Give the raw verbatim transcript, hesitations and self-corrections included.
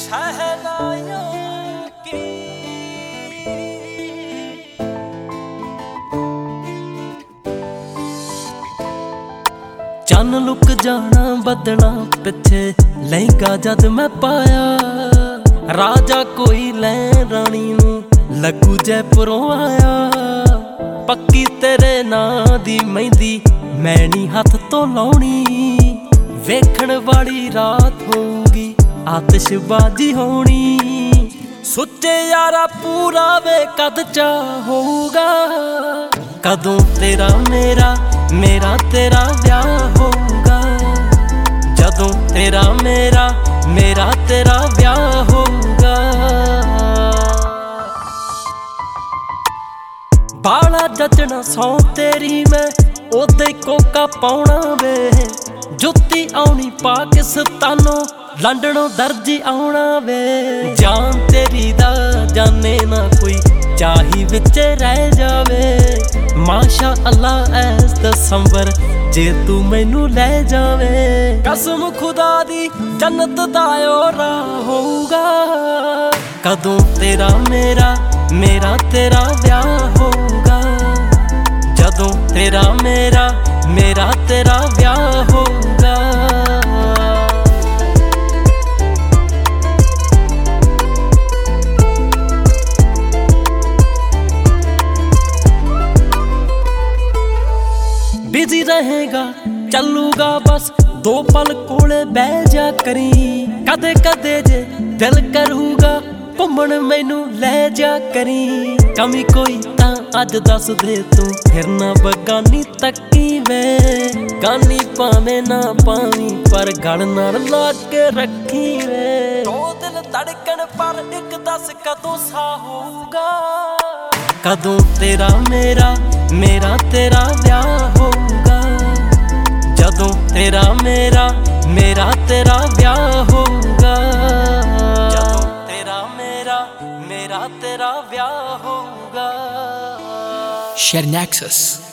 शहनाइयों की। चन लुक जाना बदला पिछे लहंगा जद मैं पाया, राजा कोई लै रानी नू लगू जयपुरों आया। पक्की तेरे नां दी मेहंदी मैं नी हथ तो लाउणी, वेखण वाली रात होगी आतिशबाजी होनी। सुच्चे यारा पूरा वे कद चा होगा, कदों तेरा मेरा मेरा तेरा ब्याह होगा। जदों तेरा मेरा मेरा तेरा ब्याह होगा। बाला जचना सौ तेरी मैं ओदे कोका पाउणा वे, जुत्ती आउणी पाकिस्तानों लंडनों दर्जी आउणा वे। जान तेरी दा जाने ना कोई चाही विच रह जावे, माशा अल्लाह ऐस दसंबर जे तू मैनू लै जावे। कसम खुदा दी जन्नत दा ओरा होगा, कदों तेरा मेरा मेरा तेरा ब्याह होगा। जदों तेरा मेरा मेरा तेरा ब्याह होगा। बिजी रहेगा चलूगा बस दो पल कोले बह जा करी। कदे कदे जे दिल करूगा घूमण मैनू लै जा करी। कमी कोई तां अज दस दे तू, फिर ना बगानी तकी वे। गानी पावें ना पावी पर गल नाल ला के रखी वे। दो दिल धड़कन पर एक दस कदों सा होगा, कदों तेरा मेरा मेरा तेरा ब्याह होगा। जदों तेरा मेरा मेरा तेरा ब्याह होगा। जदों तेरा मेरा मेरा तेरा ब्याह होगा। Share Nexus.